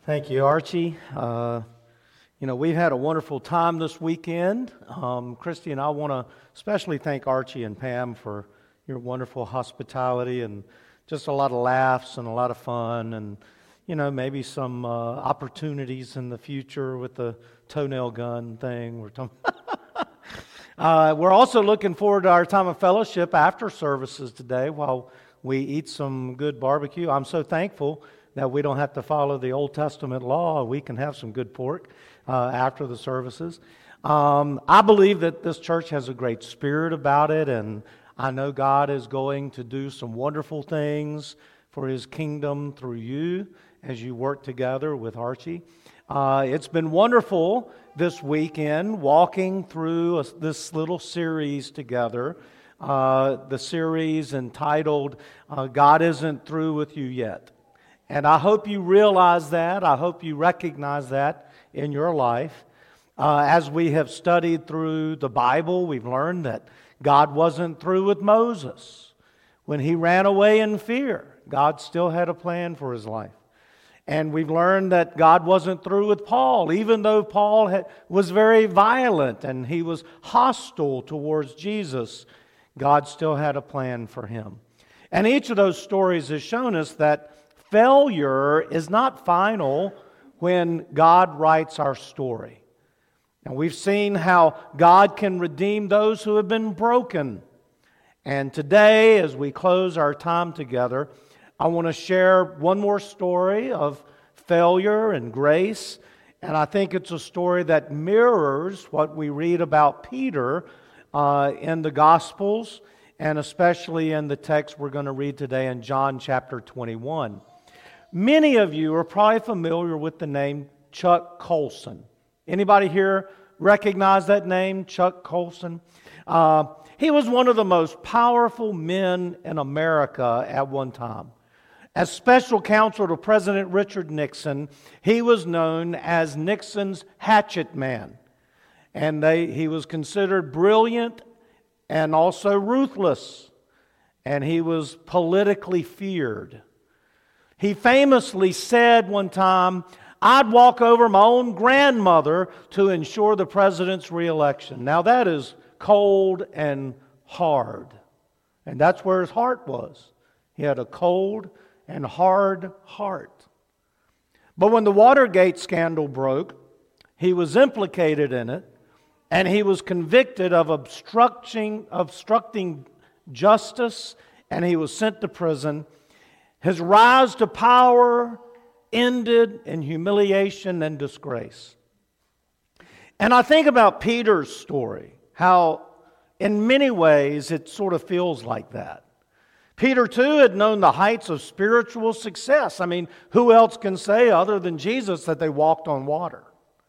Thank you, Archie. We've had a wonderful time this weekend. Christy and I want to especially thank Archie and Pam for your wonderful hospitality and just a lot of laughs and a lot of fun and, maybe some opportunities in the future with the toenail gun thing. We're also looking forward to our time of fellowship after services today while we eat some good barbecue. I'm so thankful that we don't have to follow the Old Testament law. We can have some good pork after the services. I believe that this church has a great spirit about it, and I know God is going to do some wonderful things for His kingdom through you as you work together with Archie. It's been wonderful this weekend walking through this little series together, the series entitled God Isn't Through With You Yet. And I hope you realize that. I hope you recognize that in your life. As we have studied through the Bible, we've learned that God wasn't through with Moses. When he ran away in fear, God still had a plan for his life. And we've learned that God wasn't through with Paul, even though Paul was very violent and he was hostile towards Jesus. God still had a plan for him. And each of those stories has shown us that failure is not final when God writes our story. And we've seen how God can redeem those who have been broken. And today, as we close our time together, I want to share one more story of failure and grace. And I think it's a story that mirrors what we read about Peter in the Gospels, and especially in the text we're going to read today in John chapter 21. Many of you are probably familiar with the name Chuck Colson. Anybody here recognize that name, Chuck Colson? He was one of the most powerful men in America at one time. As special counsel to President Richard Nixon, he was known as Nixon's hatchet man. And he was considered brilliant and also ruthless. And he was politically feared. He famously said one time, "I'd walk over my own grandmother to ensure the president's reelection." Now that is cold and hard. And that's where his heart was. He had a cold and hard heart. But when the Watergate scandal broke, he was implicated in it, and he was convicted of obstructing justice, and he was sent to prison. His rise to power ended in humiliation and disgrace. And I think about Peter's story, how in many ways it sort of feels like that. Peter, too, had known the heights of spiritual success. I mean, who else can say other than Jesus that they walked on water?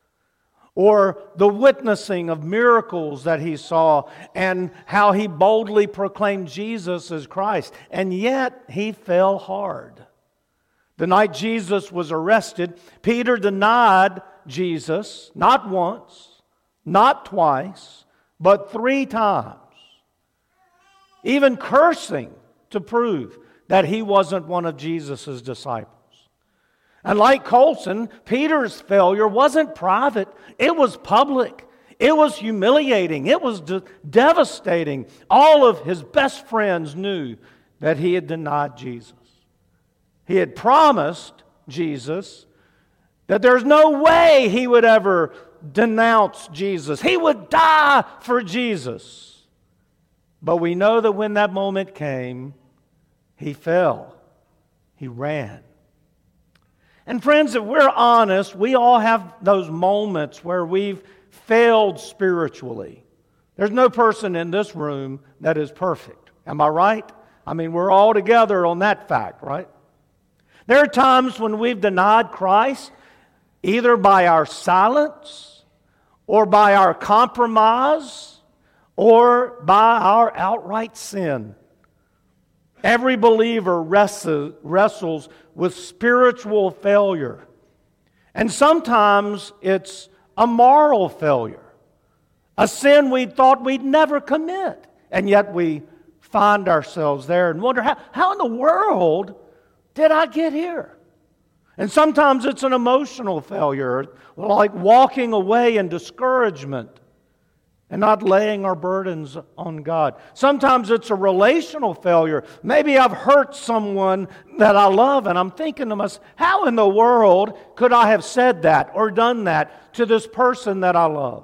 Or the witnessing of miracles that he saw and how he boldly proclaimed Jesus as Christ. And yet, he fell hard. The night Jesus was arrested, Peter denied Jesus, not once, not twice, but 3 times. Even cursing to prove that he wasn't one of Jesus' disciples. And like Colson, Peter's failure wasn't private. It was public. It was humiliating. It was devastating. All of his best friends knew that he had denied Jesus. He had promised Jesus that there's no way he would ever denounce Jesus. He would die for Jesus. But we know that when that moment came, he fell. He ran. And friends, if we're honest, we all have those moments where we've failed spiritually. There's no person in this room that is perfect. Am I right? I mean, we're all together on that fact, right? There are times when we've denied Christ, either by our silence, or by our compromise, or by our outright sin. Every believer wrestles with spiritual failure. And sometimes it's a moral failure. A sin we thought we'd never commit. And yet we find ourselves there and wonder, how in the world did I get here? And sometimes it's an emotional failure, like walking away in discouragement and not laying our burdens on God. Sometimes it's a relational failure. Maybe I've hurt someone that I love, and I'm thinking to myself, how in the world could I have said that or done that to this person that I love?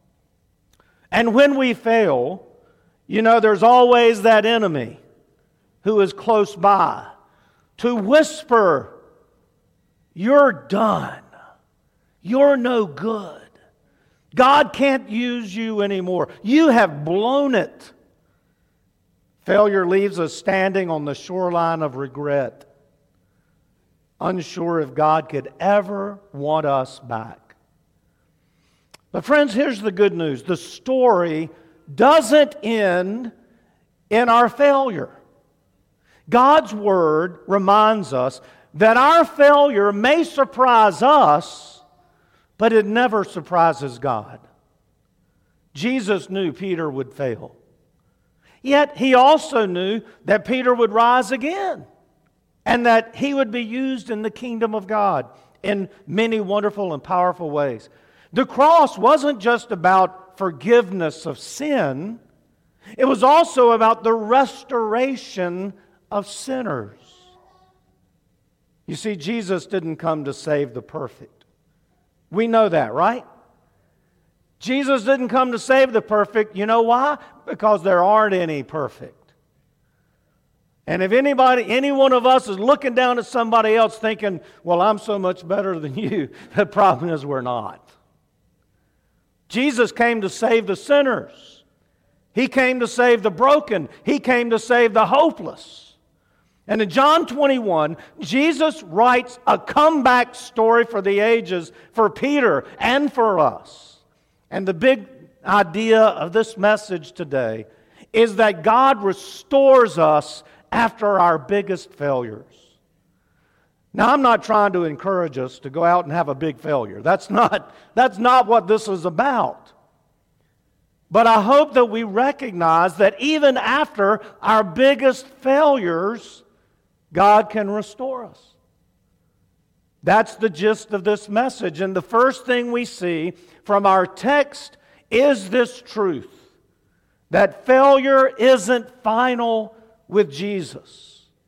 And when we fail, there's always that enemy who is close by to whisper, "You're done. You're no good. God can't use you anymore. You have blown it." Failure leaves us standing on the shoreline of regret, unsure if God could ever want us back. But friends, here's the good news. The story doesn't end in our failure. God's Word reminds us that our failure may surprise us, but it never surprises God. Jesus knew Peter would fail. Yet He also knew that Peter would rise again and that he would be used in the kingdom of God in many wonderful and powerful ways. The cross wasn't just about forgiveness of sin. It was also about the restoration of sinners. You see, Jesus didn't come to save the perfect. We know that, right? Jesus didn't come to save the perfect. You know why? Because there aren't any perfect. And if any one of us is looking down at somebody else thinking, "Well, I'm so much better than you," the problem is we're not. Jesus came to save the sinners. He came to save the broken. He came to save the hopeless. And in John 21, Jesus writes a comeback story for the ages for Peter and for us. And the big idea of this message today is that God restores us after our biggest failures. Now, I'm not trying to encourage us to go out and have a big failure. That's not what this is about. But I hope that we recognize that even after our biggest failures, God can restore us. That's the gist of this message. And the first thing we see from our text is this truth, that failure isn't final with Jesus.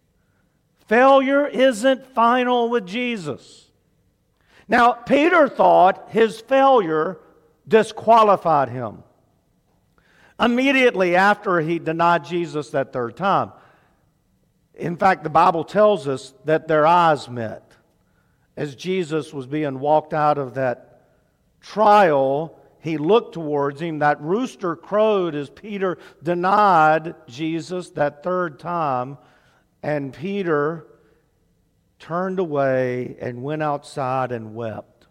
Failure isn't final with Jesus. Now, Peter thought his failure disqualified him. Immediately after he denied Jesus that third time. In fact, the Bible tells us that their eyes met. As Jesus was being walked out of that trial, he looked towards him. That rooster crowed as Peter denied Jesus that third time. And Peter turned away and went outside and wept.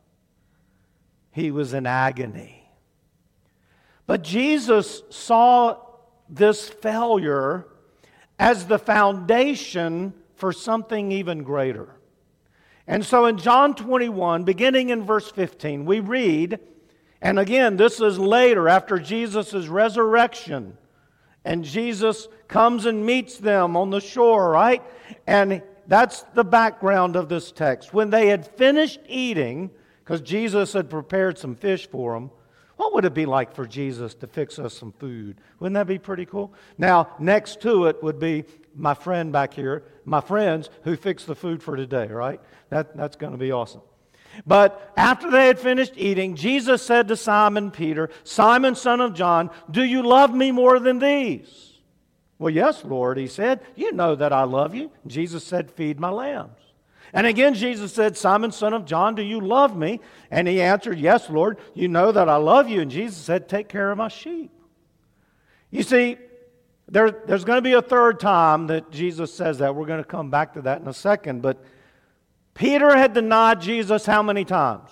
He was in agony. But Jesus saw this failure as the foundation for something even greater. And so in John 21, beginning in verse 15, we read, and again, this is later after Jesus' resurrection, and Jesus comes and meets them on the shore, right? And that's the background of this text. When they had finished eating, because Jesus had prepared some fish for them, what would it be like for Jesus to fix us some food? Wouldn't that be pretty cool? Now, next to it would be my friend back here, my friends who fix the food for today, right? That's going to be awesome. But after they had finished eating, Jesus said to Simon Peter, "Simon, son of John, do you love me more than these?" "Well, yes, Lord," he said. "You know that I love you." Jesus said, "Feed my lambs." And again, Jesus said, "Simon, son of John, do you love me?" And he answered, "Yes, Lord, you know that I love you." And Jesus said, "Take care of my sheep." You see, there's going to be a third time that Jesus says that. We're going to come back to that in a second. But Peter had denied Jesus how many times?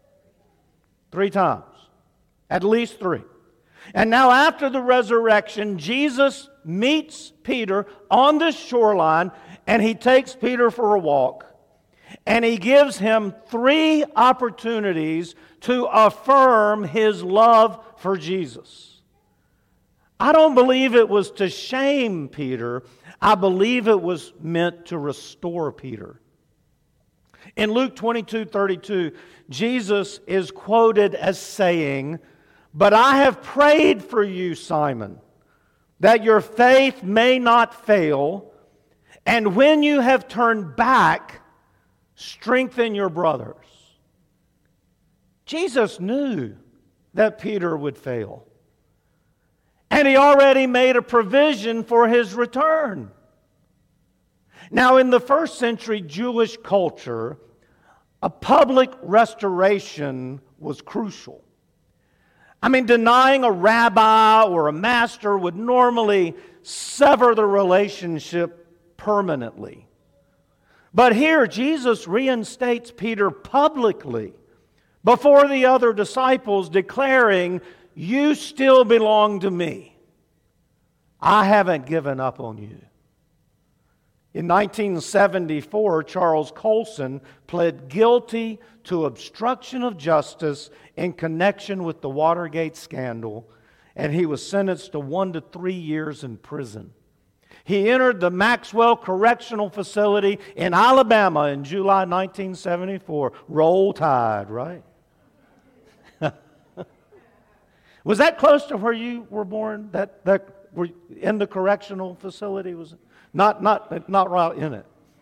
3 times. At least 3. And now after the resurrection, Jesus meets Peter on the shoreline, and he takes Peter for a walk. And he gives him 3 opportunities to affirm his love for Jesus. I don't believe it was to shame Peter. I believe it was meant to restore Peter. In Luke 22:32, Jesus is quoted as saying, "But I have prayed for you, Simon, that your faith may not fail, and when you have turned back, strengthen your brothers." Jesus knew that Peter would fail. And he already made a provision for his return. Now, in the first century Jewish culture, a public restoration was crucial. I mean, denying a rabbi or a master would normally sever the relationship permanently. But here, Jesus reinstates Peter publicly before the other disciples, declaring, "You still belong to me. I haven't given up on you." In 1974, Charles Colson pled guilty to obstruction of justice in connection with the Watergate scandal, and he was sentenced to 1 to 3 years in prison. He entered the Maxwell Correctional Facility in Alabama in July 1974. Roll Tide, right? Was that close to where you were born? That were in the correctional facility? Was it? Not right in it.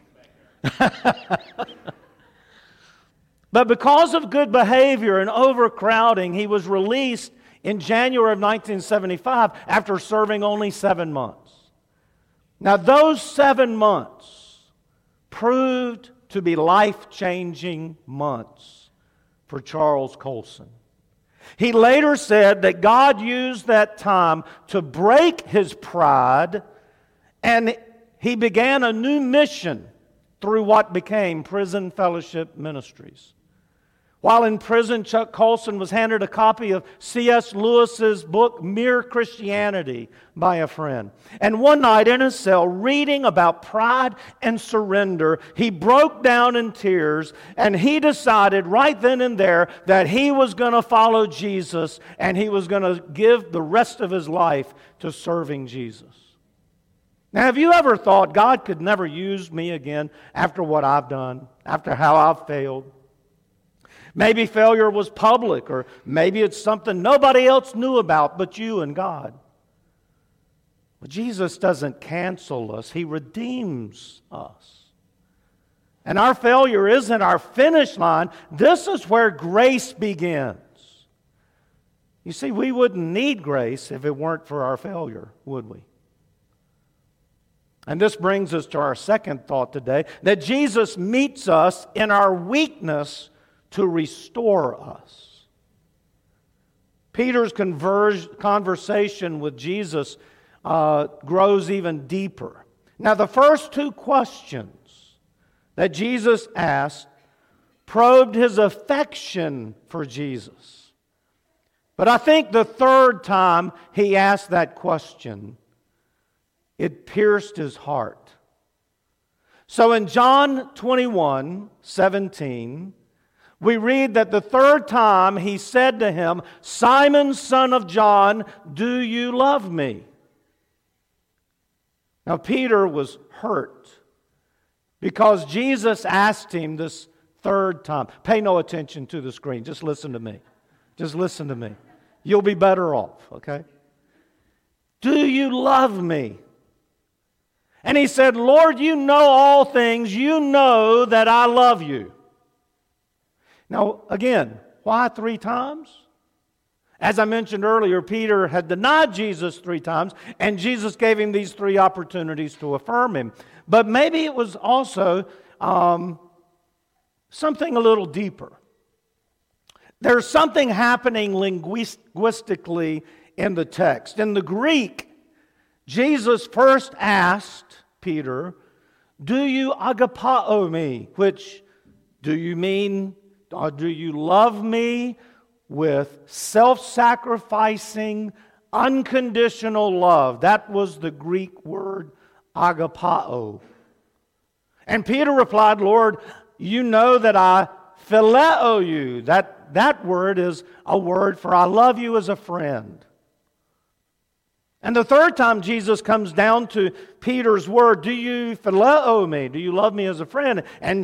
But because of good behavior and overcrowding, he was released in January of 1975 after serving only 7 months. Now, those 7 months proved to be life-changing months for Charles Colson. He later said that God used that time to break his pride, and he began a new mission through what became Prison Fellowship Ministries. While in prison, Chuck Colson was handed a copy of C.S. Lewis's book, Mere Christianity, by a friend. And one night in his cell, reading about pride and surrender, he broke down in tears, and he decided right then and there that he was going to follow Jesus, and he was going to give the rest of his life to serving Jesus. Now, have you ever thought God could never use me again after what I've done, after how I've failed? Maybe failure was public, or maybe it's something nobody else knew about but you and God. But Jesus doesn't cancel us. He redeems us. And our failure isn't our finish line. This is where grace begins. You see, we wouldn't need grace if it weren't for our failure, would we? And this brings us to our second thought today, that Jesus meets us in our weakness to restore us. Peter's conversation with Jesus grows even deeper. Now, the first two questions that Jesus asked probed his affection for Jesus. But I think the third time he asked that question, it pierced his heart. So in John 21:17, we read that the third time he said to him, "Simon, son of John, do you love me?" Now Peter was hurt because Jesus asked him this third time. Pay no attention to the screen. Just listen to me. Just listen to me. You'll be better off, okay? Do you love me? And he said, "Lord, you know all things. You know that I love you." Now, again, why 3 times? As I mentioned earlier, Peter had denied Jesus 3 times, and Jesus gave him these 3 opportunities to affirm him. But maybe it was also something a little deeper. There's something happening linguistically in the text. In the Greek, Jesus first asked Peter, "Do you agapao me?" Which, do you mean, or do you love me with self-sacrificing, unconditional love? That was the Greek word agapao. And Peter replied, "Lord, you know that I phileo you." That word is a word for "I love you" as a friend. And the third time Jesus comes down to Peter's word, "Do you phileo me?" Do you love me as a friend? And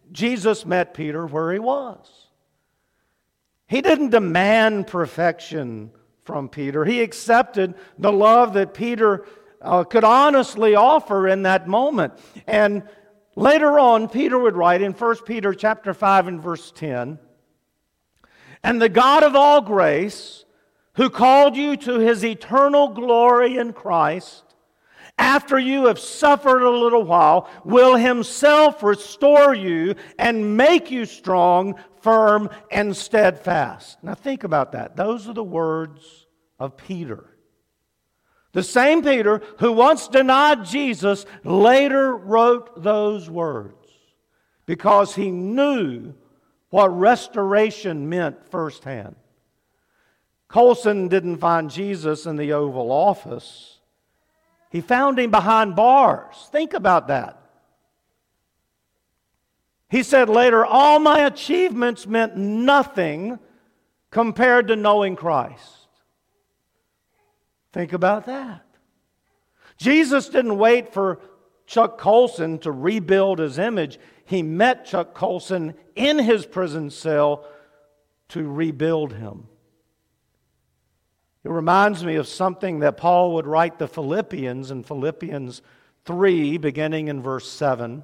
Jesus met Peter where he was. He didn't demand perfection from Peter. He accepted the love that Peter could honestly offer in that moment. And later on, Peter would write in 1 Peter chapter 5 and verse 10, "And the God of all grace, who called you to His eternal glory in Christ, after you have suffered a little while, will Himself restore you and make you strong, firm, and steadfast." Now think about that. Those are the words of Peter. The same Peter who once denied Jesus later wrote those words because he knew what restoration meant firsthand. Colson didn't find Jesus in the Oval Office. He found Him behind bars. Think about that. He said later, "All my achievements meant nothing compared to knowing Christ." Think about that. Jesus didn't wait for Chuck Colson to rebuild his image. He met Chuck Colson in his prison cell to rebuild him. It reminds me of something that Paul would write the Philippians in Philippians 3, beginning in verse 7.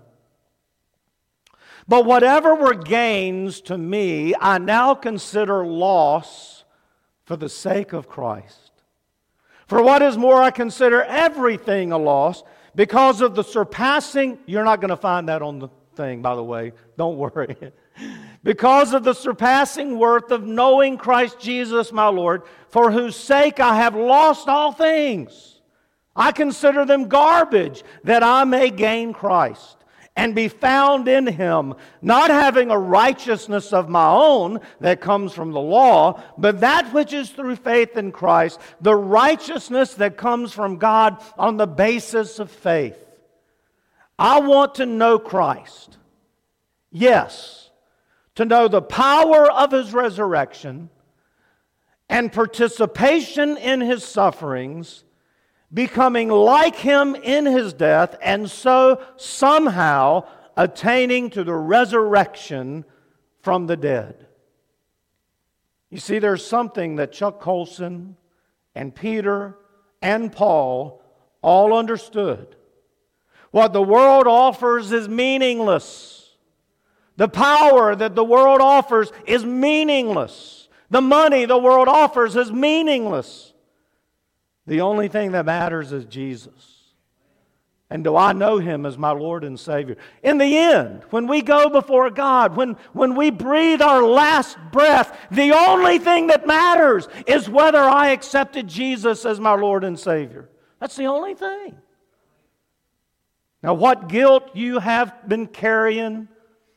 "But whatever were gains to me, I now consider loss for the sake of Christ. For what is more, I consider everything a loss because of the surpassing..." You're not going to find that on the thing, by the way. Don't worry. "Because of the surpassing worth of knowing Christ Jesus my Lord, for whose sake I have lost all things. I consider them garbage, that I may gain Christ and be found in Him, not having a righteousness of my own that comes from the law, but that which is through faith in Christ, the righteousness that comes from God on the basis of faith. I want to know Christ. Yes, to know the power of His resurrection and participation in His sufferings, becoming like Him in His death, and so somehow attaining to the resurrection from the dead." You see, there's something that Chuck Colson and Peter and Paul all understood. What the world offers is meaningless. The power that the world offers is meaningless. The money the world offers is meaningless. The only thing that matters is Jesus. And do I know Him as my Lord and Savior? In the end, when we go before God, when we breathe our last breath, the only thing that matters is whether I accepted Jesus as my Lord and Savior. That's the only thing. Now, what guilt you have been carrying,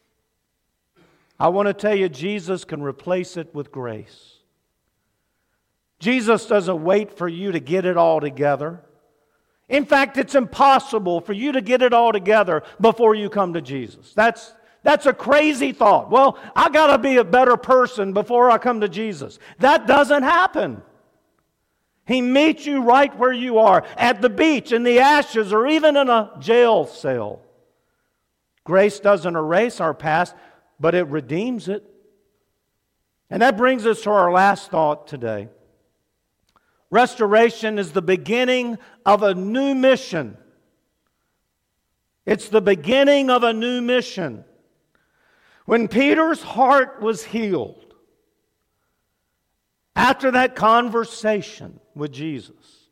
I want to tell you, Jesus can replace it with grace. Jesus doesn't wait for you to get it all together. In fact, it's impossible for you to get it all together before you come to Jesus. That's a crazy thought. Well, I got to be a better person before I come to Jesus. That doesn't happen. He meets you right where you are, at the beach, in the ashes, or even in a jail cell. Grace doesn't erase our past, but it redeems it. And that brings us to our last thought today. Restoration is the beginning of a new mission. It's the beginning of a new mission. When Peter's heart was healed, after that conversation with Jesus,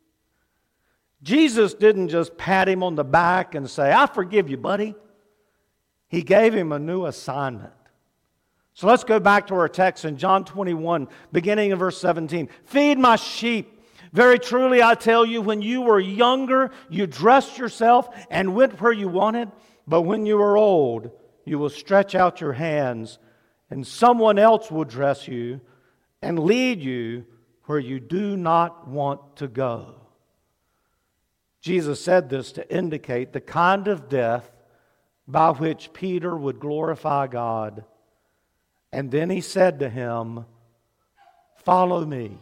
Jesus didn't just pat him on the back and say, "I forgive you, buddy." He gave him a new assignment. So let's go back to our text in John 21, beginning in verse 17. "Feed my sheep. Very truly I tell you, when you were younger, you dressed yourself and went where you wanted. But when you are old, you will stretch out your hands, and someone else will dress you and lead you where you do not want to go." Jesus said this to indicate the kind of death by which Peter would glorify God. And then He said to him, "Follow me.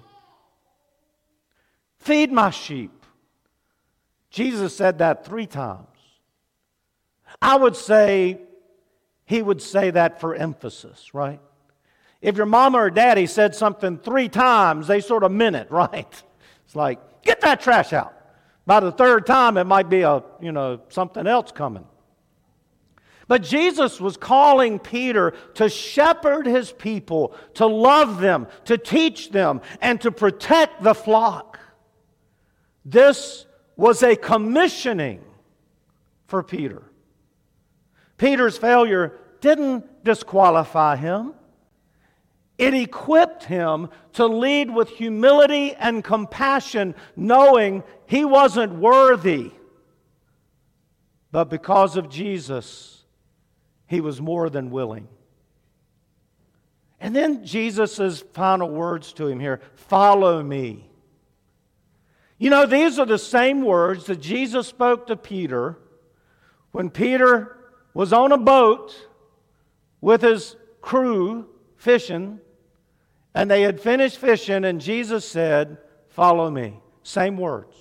Feed my sheep." Jesus said that 3 times. I would say he would say that for emphasis, right? If your mama or daddy said something 3 times, they sort of meant it, right? It's like, get that trash out. By the 3rd time, it might be something else coming. But Jesus was calling Peter to shepherd his people, to love them, to teach them, and to protect the flock. This was a commissioning for Peter. Peter's failure didn't disqualify him. It equipped him to lead with humility and compassion, knowing he wasn't worthy. But because of Jesus, he was more than willing. And then Jesus' final words to him here, follow me. You know, these are the same words that Jesus spoke to Peter when Peter was on a boat with his crew fishing, and they had finished fishing, and Jesus said, follow me. Same words.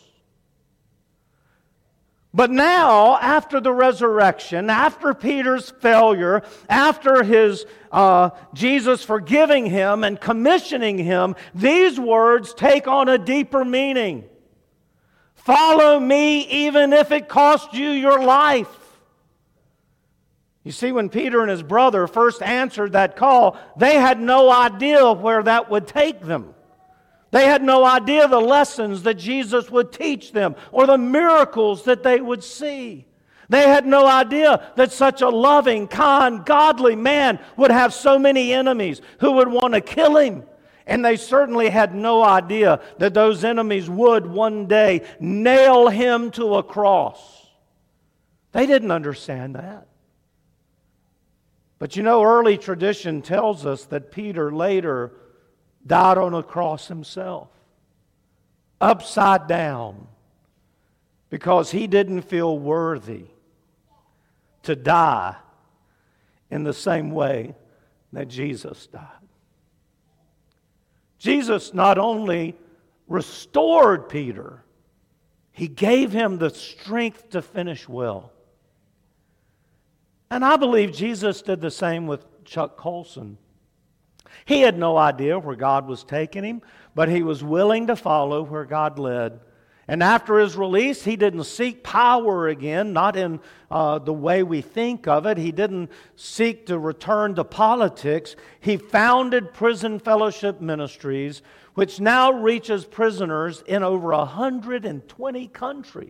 But now, after the resurrection, after Peter's failure, after Jesus forgiving him and commissioning him, these words take on a deeper meaning. Follow me even if it costs you your life. You see, when Peter and his brother first answered that call, they had no idea where that would take them. They had no idea the lessons that Jesus would teach them or the miracles that they would see. They had no idea that such a loving, kind, godly man would have so many enemies who would want to kill him. And they certainly had no idea that those enemies would one day nail him to a cross. They didn't understand that. But you know, early tradition tells us that Peter later died on a cross himself, upside down, because he didn't feel worthy to die in the same way that Jesus died. Jesus not only restored Peter, he gave him the strength to finish well. And I believe Jesus did the same with Chuck Colson. He had no idea where God was taking him, but he was willing to follow where God led. And after his release, he didn't seek power again, not in the way we think of it. He didn't seek to return to politics. He founded Prison Fellowship Ministries, which now reaches prisoners in over 120 countries.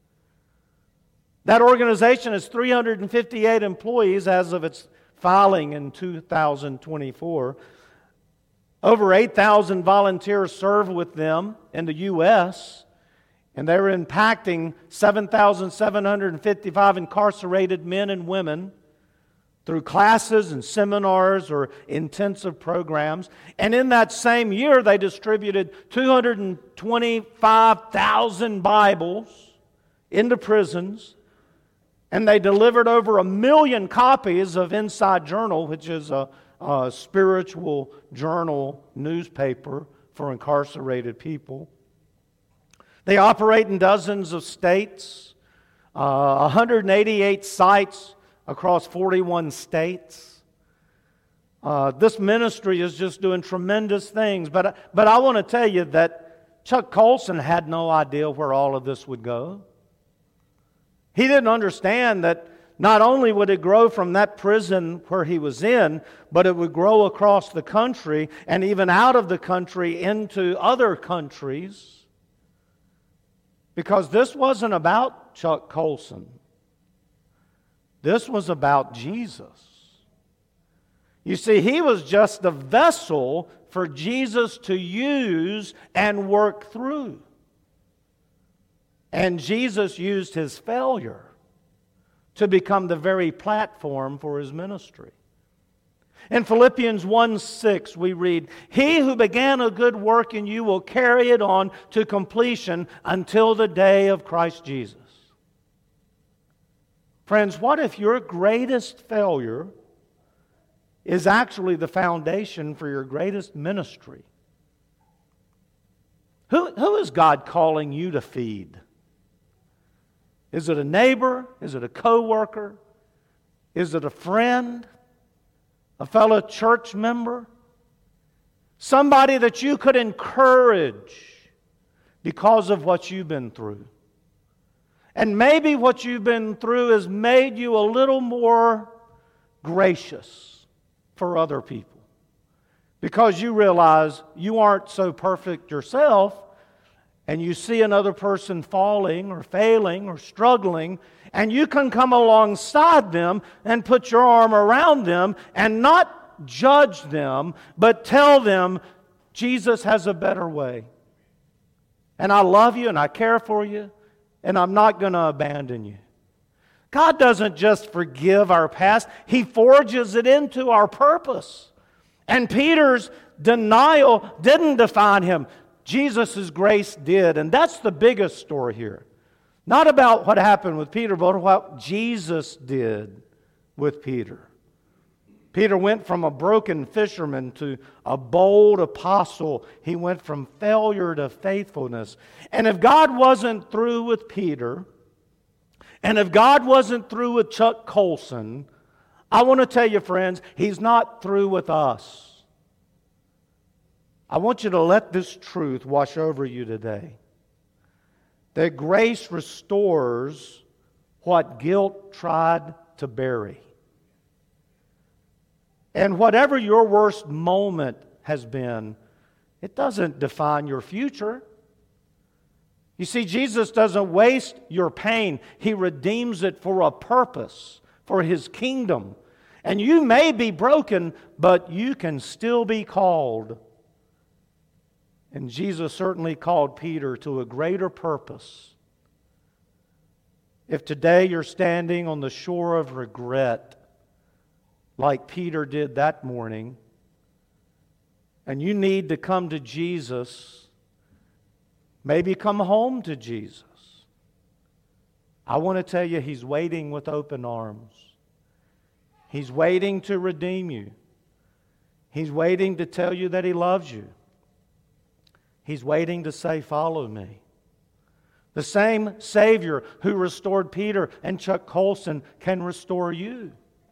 That organization has 358 employees as of its filing in 2024. Over 8,000 volunteers serve with them in the U.S., and they're impacting 7,755 incarcerated men and women through classes and seminars or intensive programs. And in that same year, they distributed 225,000 Bibles into prisons. And they delivered over 1 million copies of Inside Journal, which is a spiritual journal newspaper for incarcerated people. They operate in dozens of states, 188 sites across 41 states. This ministry is just doing tremendous things. But I want to tell you that Chuck Colson had no idea where all of this would go. He didn't understand that not only would it grow from that prison where he was in, but it would grow across the country and even out of the country into other countries. Because this wasn't about Chuck Colson. This was about Jesus. You see, he was just the vessel for Jesus to use and work through. And Jesus used his failure to become the very platform for his ministry. In Philippians 1:6 we read, "He who began a good work in you will carry it on to completion until the day of Christ Jesus." Friends, what if your greatest failure is actually the foundation for your greatest ministry? Who is God calling you to feed? Is it a neighbor? Is it a coworker? Is it a friend? A fellow church member? Somebody that you could encourage because of what you've been through. And maybe what you've been through has made you a little more gracious for other people. Because you realize you aren't so perfect yourself, and you see another person falling or failing or struggling, and you can come alongside them and put your arm around them and not judge them, but tell them Jesus has a better way. And I love you and I care for you, and I'm not going to abandon you. God doesn't just forgive our past, He forges it into our purpose. And Peter's denial didn't define him. Jesus' grace did. And that's the biggest story here. Not about what happened with Peter, but what Jesus did with Peter. Peter went from a broken fisherman to a bold apostle. He went from failure to faithfulness. And if God wasn't through with Peter, and if God wasn't through with Chuck Colson, I want to tell you, friends, He's not through with us. I want you to let this truth wash over you today. That grace restores what guilt tried to bury. And whatever your worst moment has been, it doesn't define your future. You see, Jesus doesn't waste your pain. He redeems it for a purpose, for His kingdom. And you may be broken, but you can still be called. And Jesus certainly called Peter to a greater purpose. If today you're standing on the shore of regret, like Peter did that morning, and you need to come to Jesus, maybe come home to Jesus, I want to tell you, He's waiting with open arms. He's waiting to redeem you. He's waiting to tell you that He loves you. He's waiting to say, follow me. The same Savior who restored Peter and Chuck Colson can restore you.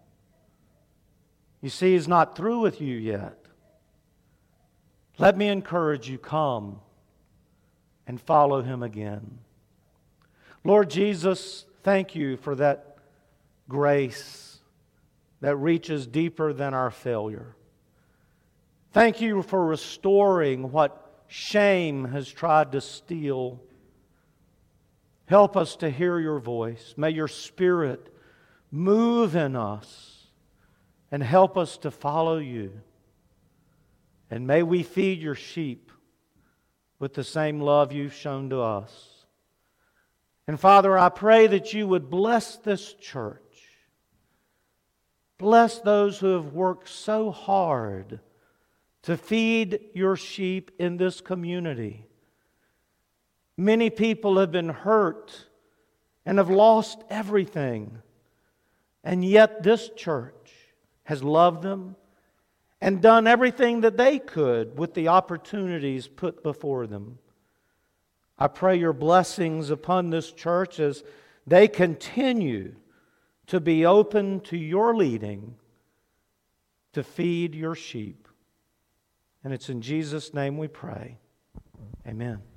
You see, He's not through with you yet. Let me encourage you, come and follow Him again. Lord Jesus, thank You for that grace that reaches deeper than our failure. Thank You for restoring what shame has tried to steal. Help us to hear Your voice. May Your Spirit move in us and help us to follow You. And may we feed Your sheep with the same love You've shown to us. And Father, I pray that You would bless this church. Bless those who have worked so hard to feed Your sheep in this community. Many people have been hurt and have lost everything. And yet this church has loved them and done everything that they could with the opportunities put before them. I pray Your blessings upon this church as they continue to be open to Your leading to feed Your sheep. And it's in Jesus' name we pray. Amen.